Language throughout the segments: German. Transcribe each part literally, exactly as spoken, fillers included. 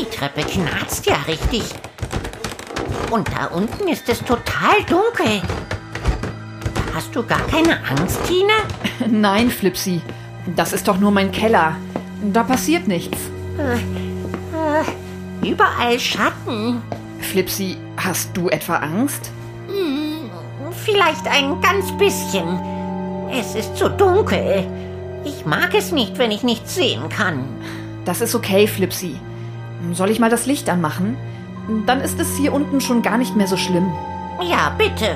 Die Treppe knarzt ja richtig. Und da unten ist es total dunkel. Hast du gar keine Angst, Tine? Nein, Flipsi. Das ist doch nur mein Keller. Da passiert nichts. Äh, äh, überall Schatten. Flipsi, hast du etwa Angst? Hm, vielleicht ein ganz bisschen. Es ist zu dunkel. Ich mag es nicht, wenn ich nichts sehen kann. Das ist okay, Flipsi. Soll ich mal das Licht anmachen? Dann ist es hier unten schon gar nicht mehr so schlimm. Ja, bitte.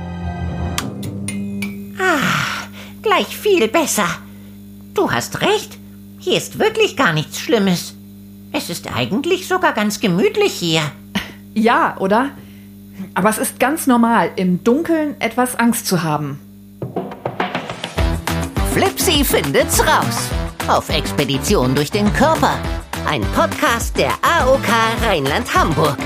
Ah, gleich viel besser. Du hast recht. Hier ist wirklich gar nichts Schlimmes. Es ist eigentlich sogar ganz gemütlich hier. Ja, oder? Aber es ist ganz normal, im Dunkeln etwas Angst zu haben. Flipsi findet's raus. Auf Expedition durch den Körper. Ein Podcast der A O K Rheinland-Hamburg.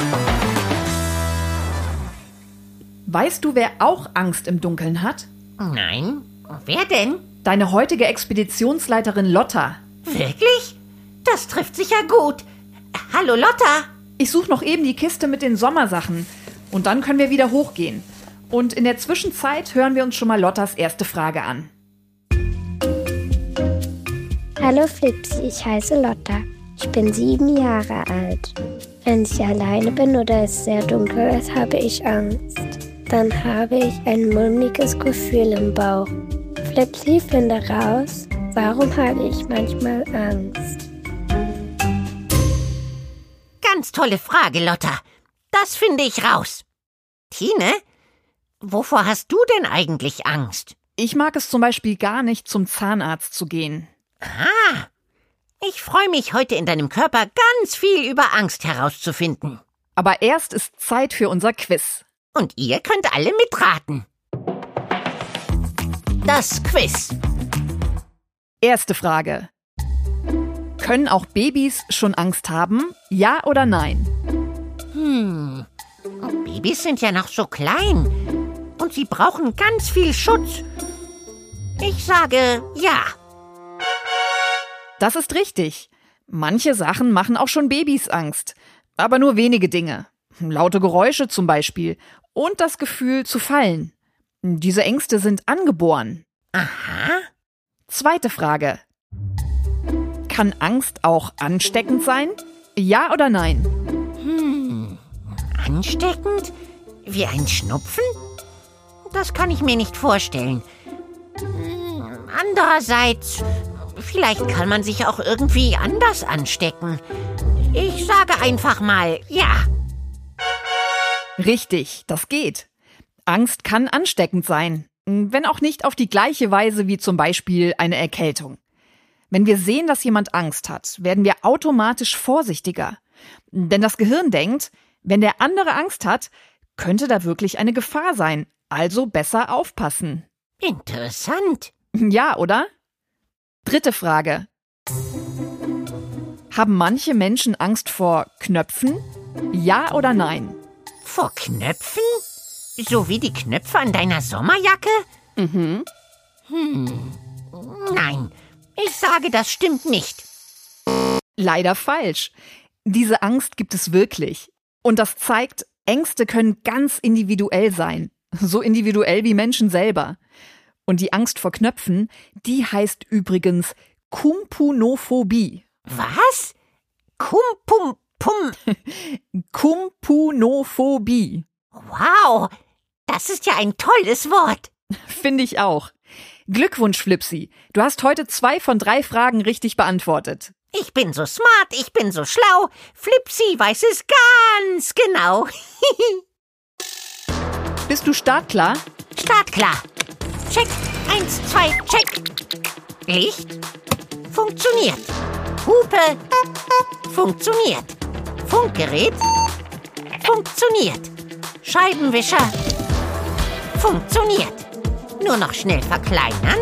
Weißt du, wer auch Angst im Dunkeln hat? Nein. Wer denn? Deine heutige Expeditionsleiterin Lotta. Wirklich? Das trifft sich ja gut. Hallo Lotta. Ich suche noch eben die Kiste mit den Sommersachen. Und dann können wir wieder hochgehen. Und in der Zwischenzeit hören wir uns schon mal Lottas erste Frage an. Hallo Flipsi, ich heiße Lotta. Ich bin sieben Jahre alt. Wenn ich alleine bin oder es sehr dunkel ist, habe ich Angst. Dann habe ich ein mulmiges Gefühl im Bauch. Flipsi, finde raus, warum habe ich manchmal Angst? Ganz tolle Frage, Lotta. Das finde ich raus. Tine, wovor hast du denn eigentlich Angst? Ich mag es zum Beispiel gar nicht, zum Zahnarzt zu gehen. Ah, ich freue mich, heute in deinem Körper ganz viel über Angst herauszufinden. Aber erst ist Zeit für unser Quiz. Und ihr könnt alle mitraten. Das Quiz. Erste Frage. Können auch Babys schon Angst haben? Ja oder nein? Hm, Babys sind ja noch so klein. Und sie brauchen ganz viel Schutz. Ich sage ja. Das ist richtig. Manche Sachen machen auch schon Babys Angst. Aber nur wenige Dinge. Laute Geräusche zum Beispiel. Und das Gefühl zu fallen. Diese Ängste sind angeboren. Aha. Zweite Frage. Kann Angst auch ansteckend sein? Ja oder nein? Hm, ansteckend? Wie ein Schnupfen? Das kann ich mir nicht vorstellen. Andererseits, vielleicht kann man sich auch irgendwie anders anstecken. Ich sage einfach mal ja. Richtig, das geht. Angst kann ansteckend sein, wenn auch nicht auf die gleiche Weise wie zum Beispiel eine Erkältung. Wenn wir sehen, dass jemand Angst hat, werden wir automatisch vorsichtiger. Denn das Gehirn denkt, wenn der andere Angst hat, könnte da wirklich eine Gefahr sein. Also besser aufpassen. Interessant. Ja, oder? Dritte Frage. Haben manche Menschen Angst vor Knöpfen? Ja oder nein? Vor Knöpfen? So wie die Knöpfe an deiner Sommerjacke? Mhm. Hm. Nein, ich sage, das stimmt nicht. Leider falsch. Diese Angst gibt es wirklich. Und das zeigt, Ängste können ganz individuell sein. So individuell wie Menschen selber. Und die Angst vor Knöpfen, die heißt übrigens Kumpunophobie. Was? Kumpum pum. Kumpunophobie. Wow, das ist ja ein tolles Wort. Finde ich auch. Glückwunsch, Flipsi. Du hast heute zwei von drei Fragen richtig beantwortet. Ich bin so smart, ich bin so schlau. Flipsi weiß es ganz genau. Bist du startklar? Startklar. Check. Eins, zwei, check. Licht. Funktioniert. Hupe. Funktioniert. Funkgerät. Funktioniert. Scheibenwischer. Funktioniert. Nur noch schnell verkleinern.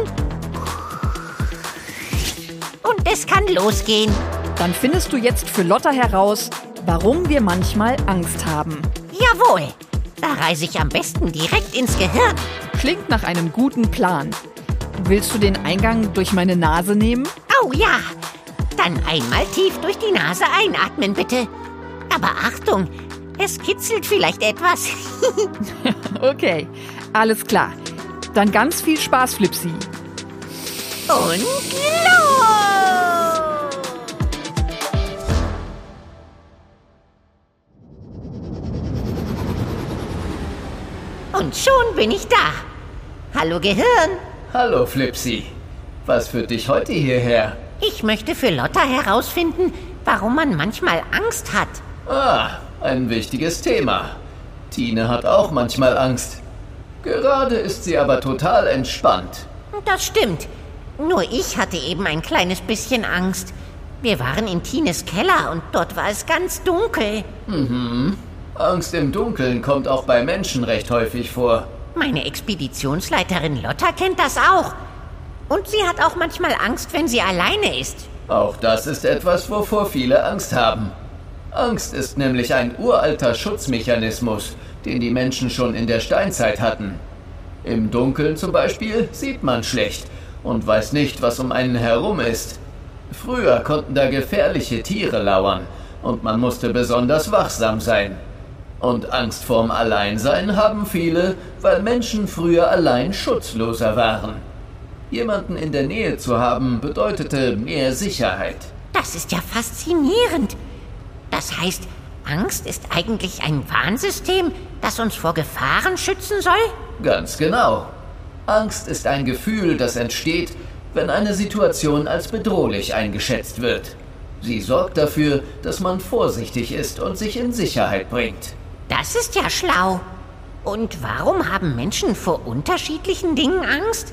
Und es kann losgehen. Dann findest du jetzt für Lotta heraus, warum wir manchmal Angst haben. Jawohl. Da reise ich am besten direkt ins Gehirn. Klingt nach einem guten Plan. Willst du den Eingang durch meine Nase nehmen? Oh ja. Dann Dann einmal tief durch die Nase einatmen, bitte. Aber Achtung, es kitzelt vielleicht etwas. Okay, alles klar. Dann ganz viel Spaß, Flipsi. Und los! Und schon bin ich da. Hallo Gehirn. Hallo Flipsi. Was führt dich heute hierher? Ich möchte für Lotta herausfinden, warum man manchmal Angst hat. Ah, ein wichtiges Thema. Tine hat auch manchmal Angst. Gerade ist sie aber total entspannt. Das stimmt. Nur ich hatte eben ein kleines bisschen Angst. Wir waren in Tines Keller und dort war es ganz dunkel. Mhm. Angst im Dunkeln kommt auch bei Menschen recht häufig vor. Meine Expeditionsleiterin Lotta kennt das auch. Und sie hat auch manchmal Angst, wenn sie alleine ist. Auch das ist etwas, wovor viele Angst haben. Angst ist nämlich ein uralter Schutzmechanismus, den die Menschen schon in der Steinzeit hatten. Im Dunkeln zum Beispiel sieht man schlecht und weiß nicht, was um einen herum ist. Früher konnten da gefährliche Tiere lauern und man musste besonders wachsam sein. Und Angst vorm Alleinsein haben viele, weil Menschen früher allein schutzloser waren. Jemanden in der Nähe zu haben, bedeutete mehr Sicherheit. Das ist ja faszinierend. Das heißt, Angst ist eigentlich ein Warnsystem, das uns vor Gefahren schützen soll? Ganz genau. Angst ist ein Gefühl, das entsteht, wenn eine Situation als bedrohlich eingeschätzt wird. Sie sorgt dafür, dass man vorsichtig ist und sich in Sicherheit bringt. Das ist ja schlau. Und warum haben Menschen vor unterschiedlichen Dingen Angst?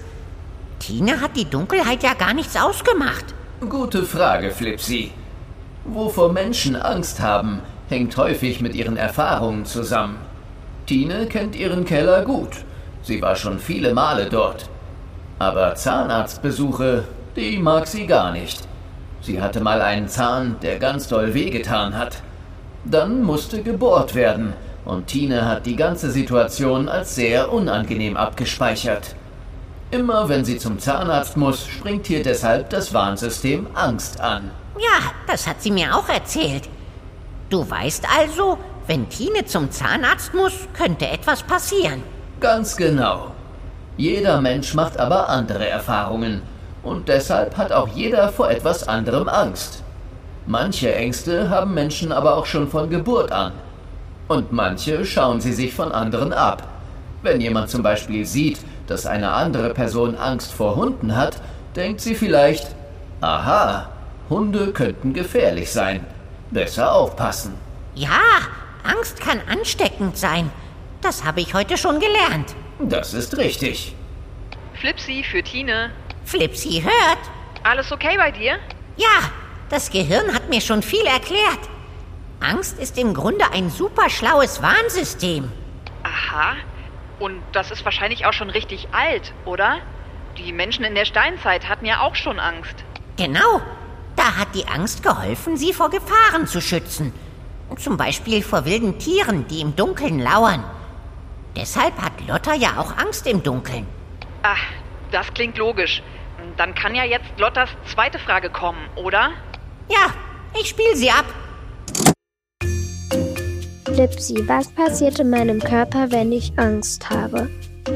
Tine hat die Dunkelheit ja gar nichts ausgemacht. Gute Frage, Flipsi. Wovor Menschen Angst haben, hängt häufig mit ihren Erfahrungen zusammen. Tine kennt ihren Keller gut. Sie war schon viele Male dort. Aber Zahnarztbesuche, die mag sie gar nicht. Sie hatte mal einen Zahn, der ganz doll wehgetan hat. Dann musste gebohrt werden und Tine hat die ganze Situation als sehr unangenehm abgespeichert. Immer wenn sie zum Zahnarzt muss, springt hier deshalb das Warnsystem Angst an. Ja, das hat sie mir auch erzählt. Du weißt also, wenn Tine zum Zahnarzt muss, könnte etwas passieren. Ganz genau. Jeder Mensch macht aber andere Erfahrungen und deshalb hat auch jeder vor etwas anderem Angst. Manche Ängste haben Menschen aber auch schon von Geburt an. Und manche schauen sie sich von anderen ab. Wenn jemand zum Beispiel sieht, dass eine andere Person Angst vor Hunden hat, denkt sie vielleicht, aha, Hunde könnten gefährlich sein. Besser aufpassen. Ja, Angst kann ansteckend sein. Das habe ich heute schon gelernt. Das ist richtig. Flipsi für Tine. Flipsi hört. Alles okay bei dir? Ja, das Gehirn hat mir schon viel erklärt. Angst ist im Grunde ein super schlaues Warnsystem. Aha. Und das ist wahrscheinlich auch schon richtig alt, oder? Die Menschen in der Steinzeit hatten ja auch schon Angst. Genau. Da hat die Angst geholfen, sie vor Gefahren zu schützen. Zum Beispiel vor wilden Tieren, die im Dunkeln lauern. Deshalb hat Lotta ja auch Angst im Dunkeln. Ach, das klingt logisch. Dann kann ja jetzt Lottas zweite Frage kommen, oder? Ja, ich spiele sie ab. Flipsi, was passiert in meinem Körper, wenn ich Angst habe?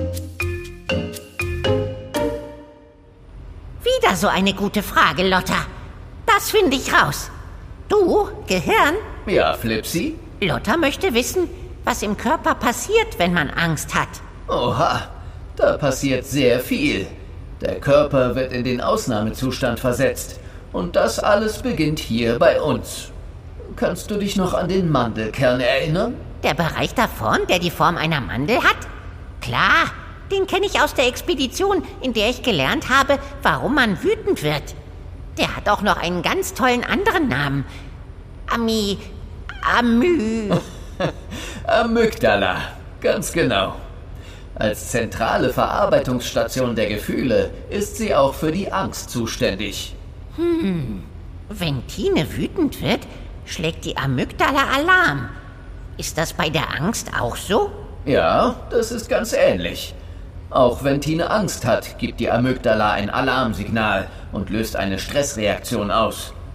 Wieder so eine gute Frage, Lotta. Das finde ich raus. Du, Gehirn? Ja, Flipsi? Lotta möchte wissen, was im Körper passiert, wenn man Angst hat. Oha, da passiert sehr viel. Der Körper wird in den Ausnahmezustand versetzt. Und das alles beginnt hier bei uns. Kannst du dich noch an den Mandelkern erinnern? Der Bereich da vorn, der die Form einer Mandel hat? Klar, den kenne ich aus der Expedition, in der ich gelernt habe, warum man wütend wird. Der hat auch noch einen ganz tollen anderen Namen. Ami... Amü... Amygdala, ganz genau. Als zentrale Verarbeitungsstation der Gefühle ist sie auch für die Angst zuständig. Hm, wenn Tine wütend wird, schlägt die Amygdala Alarm. Ist das bei der Angst auch so? Ja, das ist ganz ähnlich. Auch wenn Tine Angst hat, gibt die Amygdala ein Alarmsignal und löst eine Stressreaktion aus.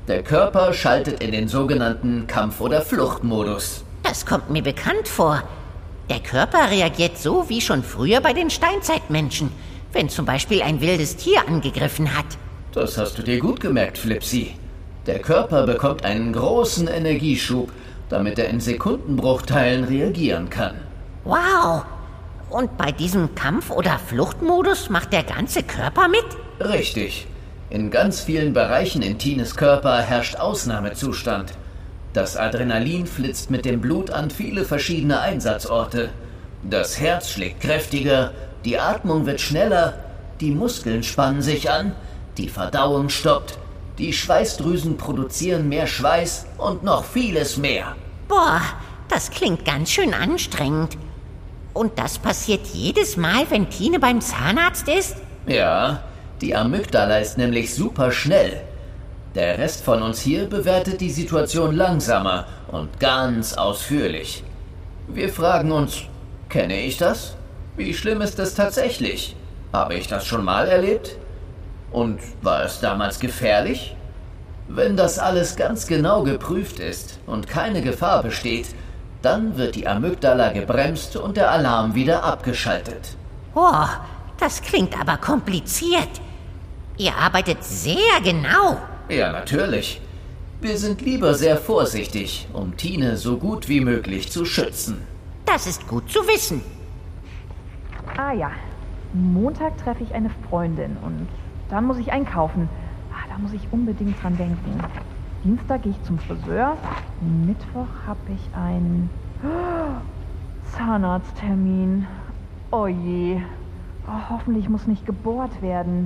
Der Körper schaltet in den sogenannten Kampf- oder Fluchtmodus. Das kommt mir bekannt vor. Der Körper reagiert so wie schon früher bei den Steinzeitmenschen, wenn zum Beispiel ein wildes Tier angegriffen hat. Das hast du dir gut gemerkt, Flipsy. Der Körper bekommt einen großen Energieschub, damit er in Sekundenbruchteilen reagieren kann. Wow! Und bei diesem Kampf- oder Fluchtmodus macht der ganze Körper mit? Richtig. In ganz vielen Bereichen in Tines Körper herrscht Ausnahmezustand. Das Adrenalin flitzt mit dem Blut an viele verschiedene Einsatzorte. Das Herz schlägt kräftiger, die Atmung wird schneller, die Muskeln spannen sich an, die Verdauung stoppt, die Schweißdrüsen produzieren mehr Schweiß und noch vieles mehr. Boah, das klingt ganz schön anstrengend. Und das passiert jedes Mal, wenn Tine beim Zahnarzt ist? Ja, die Amygdala ist nämlich super schnell. Der Rest von uns hier bewertet die Situation langsamer und ganz ausführlich. Wir fragen uns, kenne ich das? Wie schlimm ist es tatsächlich? Habe ich das schon mal erlebt? Und war es damals gefährlich? Wenn das alles ganz genau geprüft ist und keine Gefahr besteht, dann wird die Amygdala gebremst und der Alarm wieder abgeschaltet. Oh, das klingt aber kompliziert. Ihr arbeitet sehr genau. Ja, natürlich. Wir sind lieber sehr vorsichtig, um Tine so gut wie möglich zu schützen. Das ist gut zu wissen. Ah ja, Montag treffe ich eine Freundin und dann muss ich einkaufen. Ah, da muss ich unbedingt dran denken. Dienstag gehe ich zum Friseur. Mittwoch habe ich einen oh, Zahnarzttermin. Oh je. Oh, hoffentlich muss nicht gebohrt werden.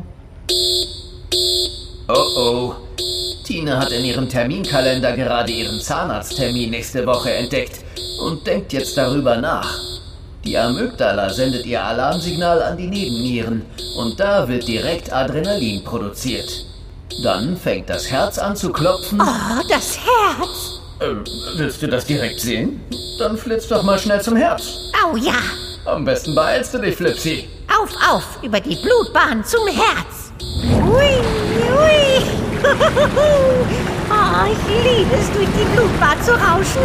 Oh oh. Tine hat in ihrem Terminkalender gerade ihren Zahnarzttermin nächste Woche entdeckt und denkt jetzt darüber nach. Die Amygdala sendet ihr Alarmsignal an die Nebennieren und da wird direkt Adrenalin produziert. Dann fängt das Herz an zu klopfen. Oh, das Herz! Äh, willst du das direkt sehen? Dann flitz doch mal schnell zum Herz. Oh ja! Am besten beeilst du dich, Flipsy. Auf, auf, über die Blutbahn zum Herz! Ui, ui! Oh, ich liebe es, durch die Blutbahn zu rauschen.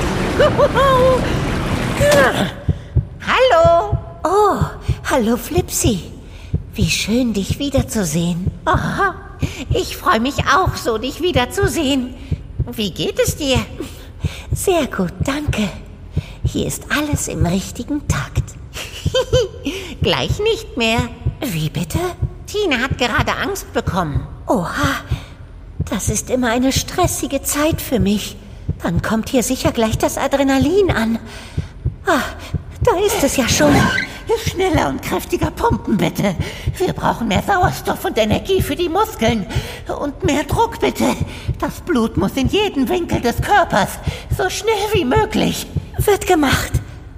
Hallo! Oh, hallo Flipsy. Wie schön, dich wiederzusehen. Oh, ich freue mich auch so, dich wiederzusehen. Wie geht es dir? Sehr gut, danke. Hier ist alles im richtigen Takt. Gleich nicht mehr. Wie bitte? Tine hat gerade Angst bekommen. Oha, das ist immer eine stressige Zeit für mich. Dann kommt hier sicher gleich das Adrenalin an. Ah, da ist es ja schon. Schneller und kräftiger pumpen, bitte. Wir brauchen mehr Sauerstoff und Energie für die Muskeln. Und mehr Druck, bitte. Das Blut muss in jeden Winkel des Körpers. So schnell wie möglich. Wird gemacht.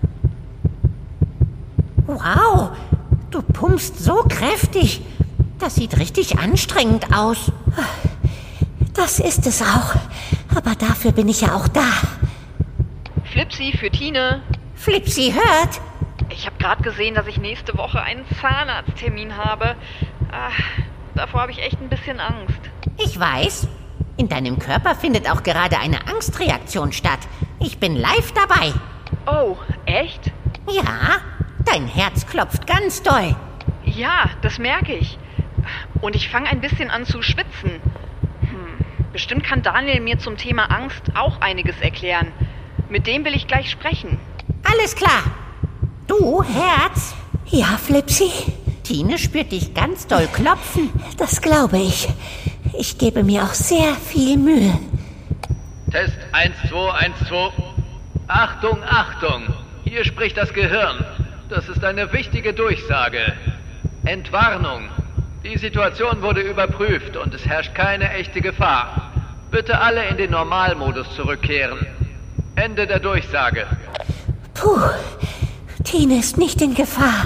Wow, du pumpst so kräftig. Das sieht richtig anstrengend aus. Das ist es auch. Aber dafür bin ich ja auch da. Flipsy für Tine. Flipsy hört. Ich habe gerade gesehen, dass ich nächste Woche einen Zahnarzttermin habe. Ah, davor habe ich echt ein bisschen Angst. Ich weiß. In deinem Körper findet auch gerade eine Angstreaktion statt. Ich bin live dabei. Oh, echt? Ja, dein Herz klopft ganz doll. Ja, das merke ich. Und ich fange ein bisschen an zu schwitzen. Hm, bestimmt kann Daniel mir zum Thema Angst auch einiges erklären. Mit dem will ich gleich sprechen. Alles klar. Du, Herz? Ja, Flipsy? Tine spürt dich ganz doll klopfen. Das glaube ich. Ich gebe mir auch sehr viel Mühe. Test eins zwei eins zwei. Achtung, Achtung! Hier spricht das Gehirn. Das ist eine wichtige Durchsage. Entwarnung. Die Situation wurde überprüft und es herrscht keine echte Gefahr. Bitte alle in den Normalmodus zurückkehren. Ende der Durchsage. Puh, Tine ist nicht in Gefahr.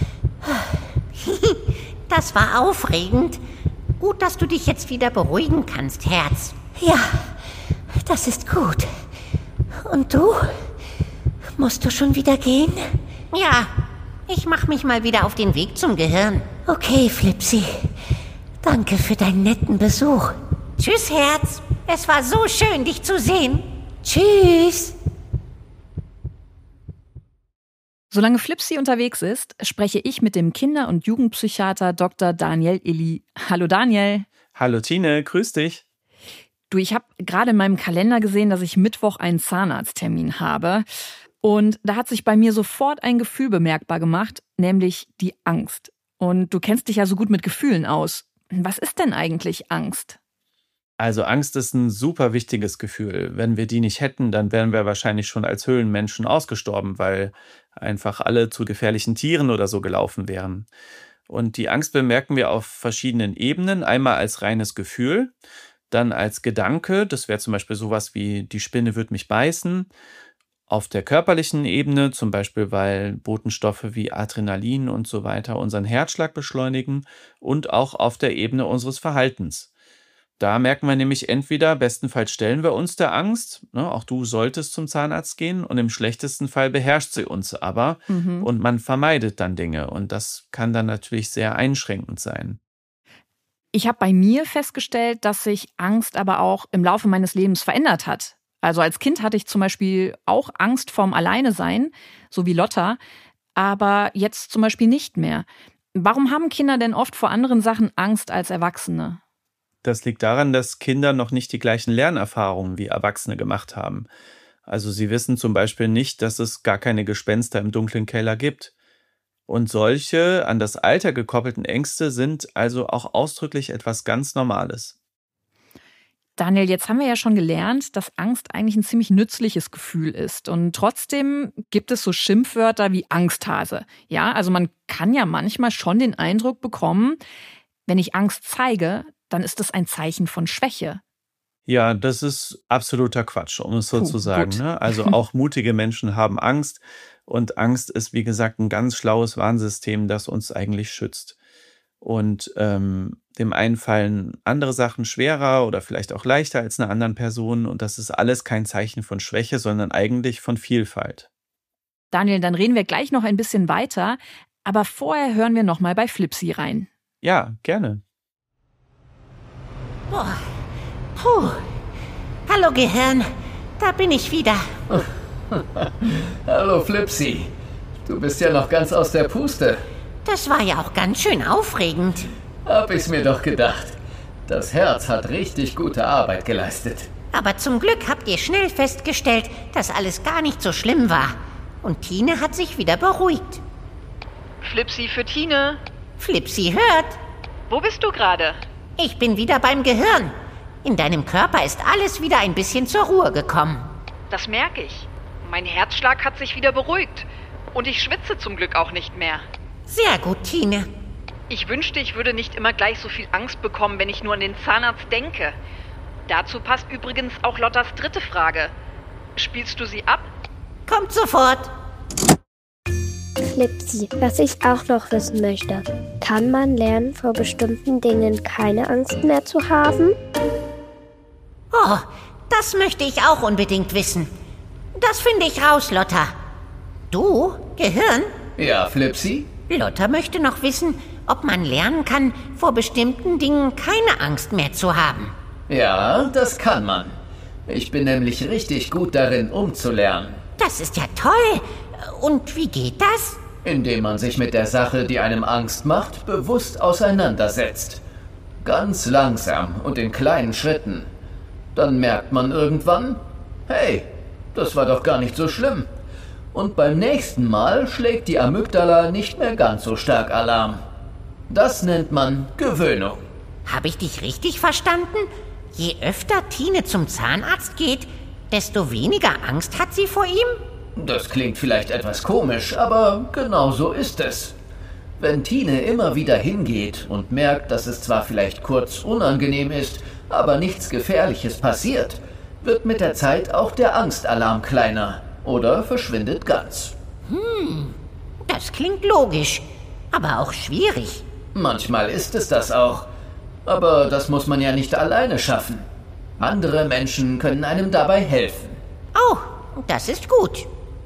Das war aufregend. Gut, dass du dich jetzt wieder beruhigen kannst, Herz. Ja, das ist gut. Und du? Musst du schon wieder gehen? Ja, ich mach mich mal wieder auf den Weg zum Gehirn. Okay, Flipsy. Danke für deinen netten Besuch. Tschüss, Herz. Es war so schön, dich zu sehen. Tschüss. Solange Flipsi unterwegs ist, spreche ich mit dem Kinder- und Jugendpsychiater Doktor Daniel Illy. Hallo Daniel. Hallo Tine, grüß dich. Du, ich habe gerade in meinem Kalender gesehen, dass ich Mittwoch einen Zahnarzttermin habe. Und da hat sich bei mir sofort ein Gefühl bemerkbar gemacht, nämlich die Angst. Und du kennst dich ja so gut mit Gefühlen aus. Was ist denn eigentlich Angst? Also Angst ist ein super wichtiges Gefühl. Wenn wir die nicht hätten, dann wären wir wahrscheinlich schon als Höhlenmenschen ausgestorben, weil einfach alle zu gefährlichen Tieren oder so gelaufen wären. Und die Angst bemerken wir auf verschiedenen Ebenen. Einmal als reines Gefühl, dann als Gedanke. Das wäre zum Beispiel sowas wie, die Spinne wird mich beißen. Auf der körperlichen Ebene, zum Beispiel weil Botenstoffe wie Adrenalin und so weiter unseren Herzschlag beschleunigen. Und auch auf der Ebene unseres Verhaltens. Da merken wir nämlich entweder, bestenfalls stellen wir uns der Angst, ne, auch du solltest zum Zahnarzt gehen, und im schlechtesten Fall beherrscht sie uns aber mhm. und man vermeidet dann Dinge, und das kann dann natürlich sehr einschränkend sein. Ich habe bei mir festgestellt, dass sich Angst aber auch im Laufe meines Lebens verändert hat. Also als Kind hatte ich zum Beispiel auch Angst vorm Alleinesein, so wie Lotta, aber jetzt zum Beispiel nicht mehr. Warum haben Kinder denn oft vor anderen Sachen Angst als Erwachsene? Das liegt daran, dass Kinder noch nicht die gleichen Lernerfahrungen wie Erwachsene gemacht haben. Also sie wissen zum Beispiel nicht, dass es gar keine Gespenster im dunklen Keller gibt. Und solche an das Alter gekoppelten Ängste sind also auch ausdrücklich etwas ganz Normales. Daniel, jetzt haben wir ja schon gelernt, dass Angst eigentlich ein ziemlich nützliches Gefühl ist. Und trotzdem gibt es so Schimpfwörter wie Angsthase. Ja, also man kann ja manchmal schon den Eindruck bekommen, wenn ich Angst zeige, dann ist das ein Zeichen von Schwäche. Ja, das ist absoluter Quatsch, um es so Puh, zu sagen. Ne? Also auch mutige Menschen haben Angst. Und Angst ist, wie gesagt, ein ganz schlaues Warnsystem, das uns eigentlich schützt. Und ähm, dem einen fallen andere Sachen schwerer oder vielleicht auch leichter als einer anderen Person. Und das ist alles kein Zeichen von Schwäche, sondern eigentlich von Vielfalt. Daniel, dann reden wir gleich noch ein bisschen weiter. Aber vorher hören wir noch mal bei Flipsi rein. Ja, gerne. Boah. Puh. Hallo Gehirn, da bin ich wieder. Hallo Flipsi, du bist ja noch ganz aus der Puste. Das war ja auch ganz schön aufregend. Hab ich's mir doch gedacht. Das Herz hat richtig gute Arbeit geleistet. Aber zum Glück habt ihr schnell festgestellt, dass alles gar nicht so schlimm war. Und Tine hat sich wieder beruhigt. Flipsi für Tine. Flipsi hört. Wo bist du gerade? Ich bin wieder beim Gehirn. In deinem Körper ist alles wieder ein bisschen zur Ruhe gekommen. Das merke ich. Mein Herzschlag hat sich wieder beruhigt. Und ich schwitze zum Glück auch nicht mehr. Sehr gut, Tine. Ich wünschte, ich würde nicht immer gleich so viel Angst bekommen, wenn ich nur an den Zahnarzt denke. Dazu passt übrigens auch Lottas dritte Frage. Spielst du sie ab? Kommt sofort. Flipsi, was ich auch noch wissen möchte. Kann man lernen, vor bestimmten Dingen keine Angst mehr zu haben? Oh, das möchte ich auch unbedingt wissen. Das finde ich raus, Lotta. Du, Gehirn? Ja, Flipsi? Lotta möchte noch wissen, ob man lernen kann, vor bestimmten Dingen keine Angst mehr zu haben. Ja, das kann man. Ich bin nämlich richtig gut darin, umzulernen. Das ist ja toll. Und wie geht das? Indem man sich mit der Sache, die einem Angst macht, bewusst auseinandersetzt. Ganz langsam und in kleinen Schritten. Dann merkt man irgendwann, hey, das war doch gar nicht so schlimm. Und beim nächsten Mal schlägt die Amygdala nicht mehr ganz so stark Alarm. Das nennt man Gewöhnung. Habe ich dich richtig verstanden? Je öfter Tine zum Zahnarzt geht, desto weniger Angst hat sie vor ihm? Das klingt vielleicht etwas komisch, aber genau so ist es. Wenn Tine immer wieder hingeht und merkt, dass es zwar vielleicht kurz unangenehm ist, aber nichts Gefährliches passiert, wird mit der Zeit auch der Angstalarm kleiner oder verschwindet ganz. Hm, das klingt logisch, aber auch schwierig. Manchmal ist es das auch. Aber das muss man ja nicht alleine schaffen. Andere Menschen können einem dabei helfen. Oh, das ist gut.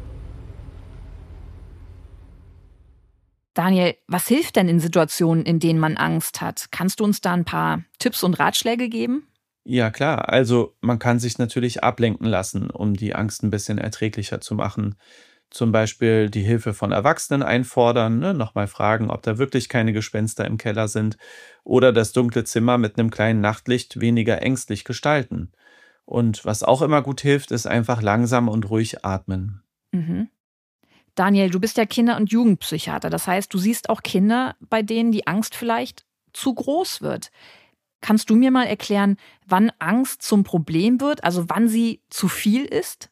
Daniel, was hilft denn in Situationen, in denen man Angst hat? Kannst du uns da ein paar Tipps und Ratschläge geben? Ja, klar. Also man kann sich natürlich ablenken lassen, um die Angst ein bisschen erträglicher zu machen. Zum Beispiel die Hilfe von Erwachsenen einfordern, ne? Nochmal fragen, ob da wirklich keine Gespenster im Keller sind oder das dunkle Zimmer mit einem kleinen Nachtlicht weniger ängstlich gestalten. Und was auch immer gut hilft, ist einfach langsam und ruhig atmen. Mhm. Daniel, du bist ja Kinder- und Jugendpsychiater. Das heißt, du siehst auch Kinder, bei denen die Angst vielleicht zu groß wird. Kannst du mir mal erklären, wann Angst zum Problem wird, also wann sie zu viel ist?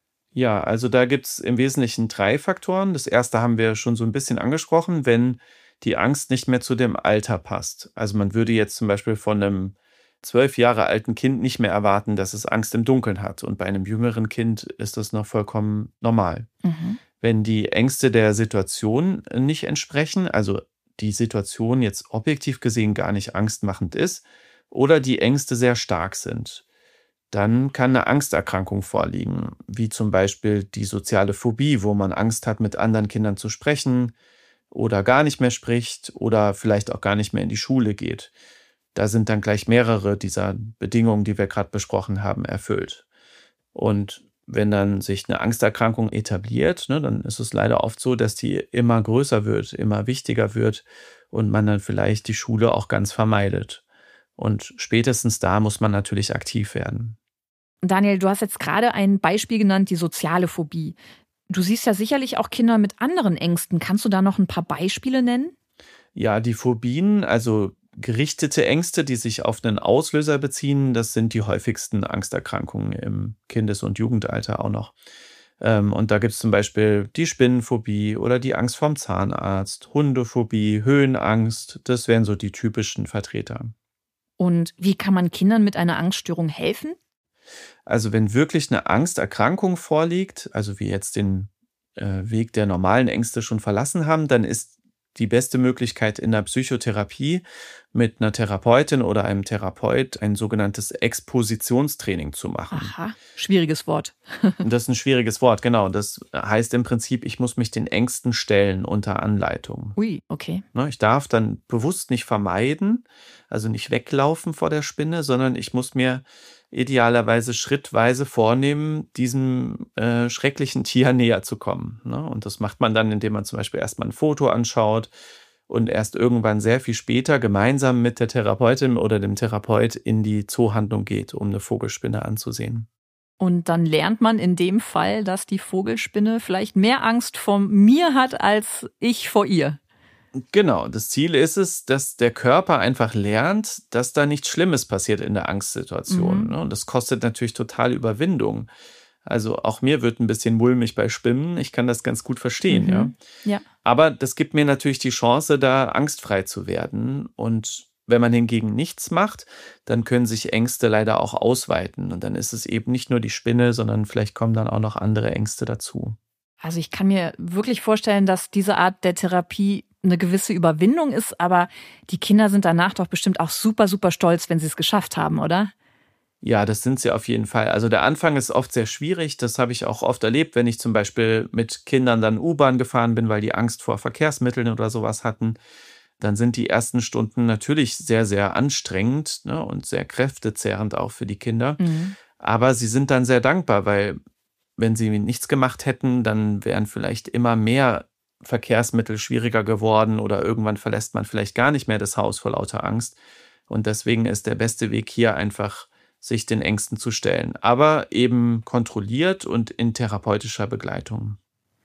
Ja, also da gibt es im Wesentlichen drei Faktoren. Das erste haben wir schon so ein bisschen angesprochen, wenn die Angst nicht mehr zu dem Alter passt. Also man würde jetzt zum Beispiel von einem zwölf Jahre alten Kind nicht mehr erwarten, dass es Angst im Dunkeln hat. Und bei einem jüngeren Kind ist das noch vollkommen normal. Mhm. Wenn die Ängste der Situation nicht entsprechen, also die Situation jetzt objektiv gesehen gar nicht angstmachend ist oder die Ängste sehr stark sind, dann kann eine Angsterkrankung vorliegen, wie zum Beispiel die soziale Phobie, wo man Angst hat, mit anderen Kindern zu sprechen oder gar nicht mehr spricht oder vielleicht auch gar nicht mehr in die Schule geht. Da sind dann gleich mehrere dieser Bedingungen, die wir gerade besprochen haben, erfüllt. Und wenn dann sich eine Angsterkrankung etabliert, ne, dann ist es leider oft so, dass die immer größer wird, immer wichtiger wird und man dann vielleicht die Schule auch ganz vermeidet. Und spätestens da muss man natürlich aktiv werden. Daniel, du hast jetzt gerade ein Beispiel genannt, die soziale Phobie. Du siehst ja sicherlich auch Kinder mit anderen Ängsten. Kannst du da noch ein paar Beispiele nennen? Ja, die Phobien, also gerichtete Ängste, die sich auf einen Auslöser beziehen, das sind die häufigsten Angsterkrankungen im Kindes- und Jugendalter auch noch. Ähm, und da gibt es zum Beispiel die Spinnenphobie oder die Angst vorm Zahnarzt, Hundephobie, Höhenangst. Das wären so die typischen Vertreter. Und wie kann man Kindern mit einer Angststörung helfen? Also wenn wirklich eine Angsterkrankung vorliegt, also wir jetzt den äh, Weg der normalen Ängste schon verlassen haben, dann ist die beste Möglichkeit in der Psychotherapie mit einer Therapeutin oder einem Therapeut ein sogenanntes Expositionstraining zu machen. Aha, schwieriges Wort. Das ist ein schwieriges Wort, genau. Das heißt im Prinzip, ich muss mich den Ängsten stellen unter Anleitung. Ui, okay. Ich darf dann bewusst nicht vermeiden, also nicht weglaufen vor der Spinne, sondern ich muss mir idealerweise schrittweise vornehmen, diesem äh, schrecklichen Tier näher zu kommen. Ne? Und das macht man dann, indem man zum Beispiel erstmal ein Foto anschaut und erst irgendwann sehr viel später gemeinsam mit der Therapeutin oder dem Therapeut in die Zoohandlung geht, um eine Vogelspinne anzusehen. Und dann lernt man in dem Fall, dass die Vogelspinne vielleicht mehr Angst vor mir hat, als ich vor ihr. Genau, das Ziel ist es, dass der Körper einfach lernt, dass da nichts Schlimmes passiert in der Angstsituation. Mhm. Ne? Und das kostet natürlich total Überwindung. Also auch mir wird ein bisschen mulmig bei Spinnen. Ich kann das ganz gut verstehen, Mhm. ja. Ja. Aber das gibt mir natürlich die Chance, da angstfrei zu werden. Und wenn man hingegen nichts macht, dann können sich Ängste leider auch ausweiten. Und dann ist es eben nicht nur die Spinne, sondern vielleicht kommen dann auch noch andere Ängste dazu. Also ich kann mir wirklich vorstellen, dass diese Art der Therapie eine gewisse Überwindung ist, aber die Kinder sind danach doch bestimmt auch super, super stolz, wenn sie es geschafft haben, oder? Ja, das sind sie auf jeden Fall. Also der Anfang ist oft sehr schwierig. Das habe ich auch oft erlebt, wenn ich zum Beispiel mit Kindern dann U-Bahn gefahren bin, weil die Angst vor Verkehrsmitteln oder sowas hatten. Dann sind die ersten Stunden natürlich sehr, sehr anstrengend, ne, und sehr kräftezehrend auch für die Kinder. Mhm. Aber sie sind dann sehr dankbar, weil wenn sie nichts gemacht hätten, dann wären vielleicht immer mehr Verkehrsmittel schwieriger geworden oder irgendwann verlässt man vielleicht gar nicht mehr das Haus vor lauter Angst. Und deswegen ist der beste Weg hier einfach, sich den Ängsten zu stellen. Aber eben kontrolliert und in therapeutischer Begleitung.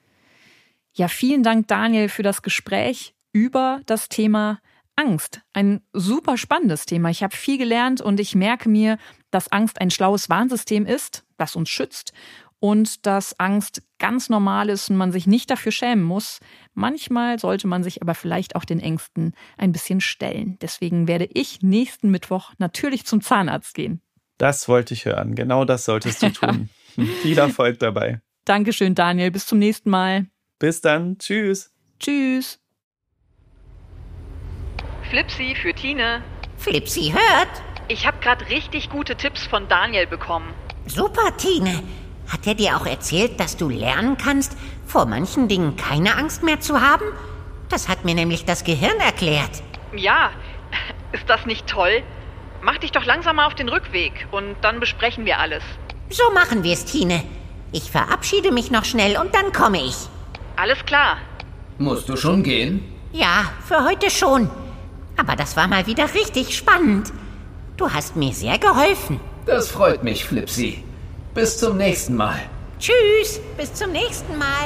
Ja, vielen Dank, Daniel, für das Gespräch über das Thema Angst. Ein super spannendes Thema. Ich habe viel gelernt und ich merke mir, dass Angst ein schlaues Warnsystem ist, das uns schützt. Und dass Angst ganz normal ist und man sich nicht dafür schämen muss. Manchmal sollte man sich aber vielleicht auch den Ängsten ein bisschen stellen. Deswegen werde ich nächsten Mittwoch natürlich zum Zahnarzt gehen. Das wollte ich hören. Genau das solltest du tun. Viel Erfolg dabei. Dankeschön, Daniel. Bis zum nächsten Mal. Bis dann. Tschüss. Tschüss. Flipsi für Tine. Flipsi hört. Ich habe gerade richtig gute Tipps von Daniel bekommen. Super, Tine. Hat er dir auch erzählt, dass du lernen kannst, vor manchen Dingen keine Angst mehr zu haben? Das hat mir nämlich das Gehirn erklärt. Ja, ist das nicht toll? mach dich doch langsam mal auf den Rückweg und dann besprechen wir alles. So machen wir es, Tine. Ich verabschiede mich noch schnell und dann komme ich. Alles klar. Musst du schon gehen? Ja, für heute schon. Aber das war mal wieder richtig spannend. Du hast mir sehr geholfen. Das freut mich, Flipsy. Bis zum nächsten Mal. Tschüss, bis zum nächsten Mal.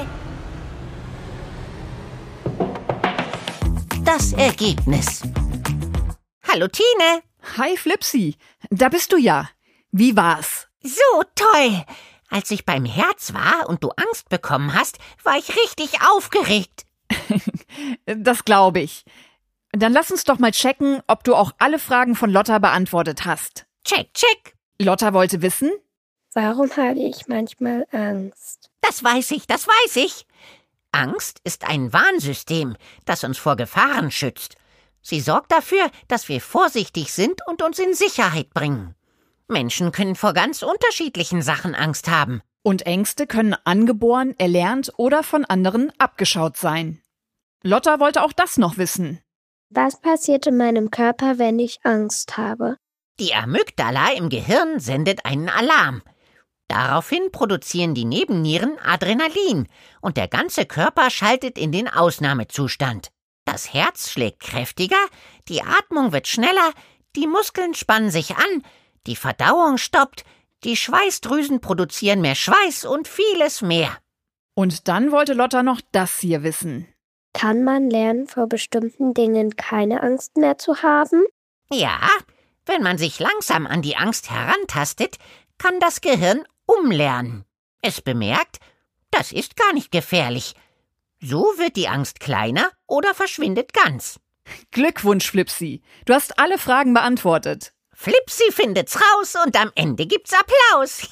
Das Ergebnis. Hallo, Tine. Hi, Flipsy. Da bist du ja. Wie war's? So toll. Als ich beim Herz war und du Angst bekommen hast, war ich richtig aufgeregt. Das glaube ich. Dann lass uns doch mal checken, ob du auch alle Fragen von Lotta beantwortet hast. Check, check. Lotta wollte wissen: Warum habe ich manchmal Angst? Das weiß ich, das weiß ich. Angst ist ein Warnsystem, das uns vor Gefahren schützt. Sie sorgt dafür, dass wir vorsichtig sind und uns in Sicherheit bringen. Menschen können vor ganz unterschiedlichen Sachen Angst haben. Und Ängste können angeboren, erlernt oder von anderen abgeschaut sein. Lotta wollte auch das noch wissen. Was passiert in meinem Körper, wenn ich Angst habe? Die Amygdala im Gehirn sendet einen Alarm. Daraufhin produzieren die Nebennieren Adrenalin und der ganze Körper schaltet in den Ausnahmezustand. Das Herz schlägt kräftiger, die Atmung wird schneller, die Muskeln spannen sich an, die Verdauung stoppt, die Schweißdrüsen produzieren mehr Schweiß und vieles mehr. Und dann wollte Lotta noch das hier wissen. Kann man lernen, vor bestimmten Dingen keine Angst mehr zu haben? Ja, wenn man sich langsam an die Angst herantastet, kann das Gehirn umlernen. Es bemerkt, das ist gar nicht gefährlich. So wird die Angst kleiner oder verschwindet ganz. Glückwunsch, Flipsy. Du hast alle Fragen beantwortet. Flipsy findet's raus und am Ende gibt's Applaus.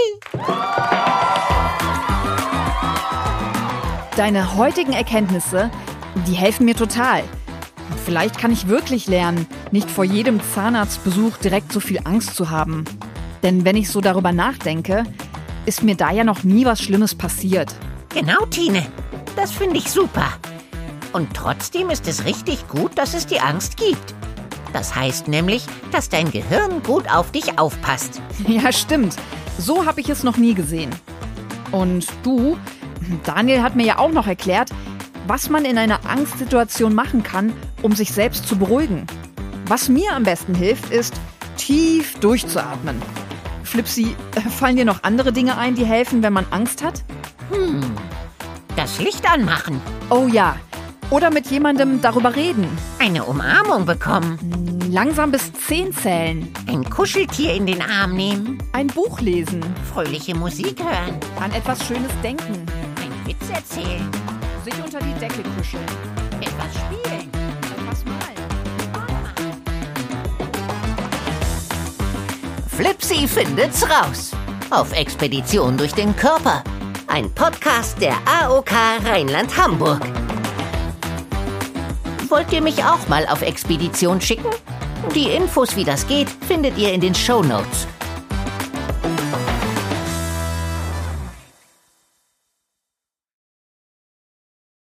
Deine heutigen Erkenntnisse, die helfen mir total. Vielleicht kann ich wirklich lernen, nicht vor jedem Zahnarztbesuch direkt so viel Angst zu haben. Denn wenn ich so darüber nachdenke, ist mir da ja noch nie was Schlimmes passiert. Genau, Tine. Das finde ich super. Und trotzdem ist es richtig gut, dass es die Angst gibt. Das heißt nämlich, dass dein Gehirn gut auf dich aufpasst. Ja, stimmt. So habe ich es noch nie gesehen. Und du, Daniel hat mir ja auch noch erklärt, was man in einer Angstsituation machen kann, um sich selbst zu beruhigen. Was mir am besten hilft, ist, tief durchzuatmen. Flipsy, fallen dir noch andere Dinge ein, die helfen, wenn man Angst hat? Hm, das Licht anmachen. Oh ja. Oder mit jemandem darüber reden. Eine Umarmung bekommen. Langsam bis zehn zählen. Ein Kuscheltier in den Arm nehmen. Ein Buch lesen. Fröhliche Musik hören. An etwas Schönes denken. Einen Witz erzählen. Sich unter die Decke kuscheln. Etwas spielen. Etwas malen. Flipsy findet's raus. Auf Expedition durch den Körper. Ein Podcast der A O K Rheinland-Hamburg. Wollt ihr mich auch mal auf Expedition schicken? Die Infos, wie das geht, findet ihr in den Shownotes.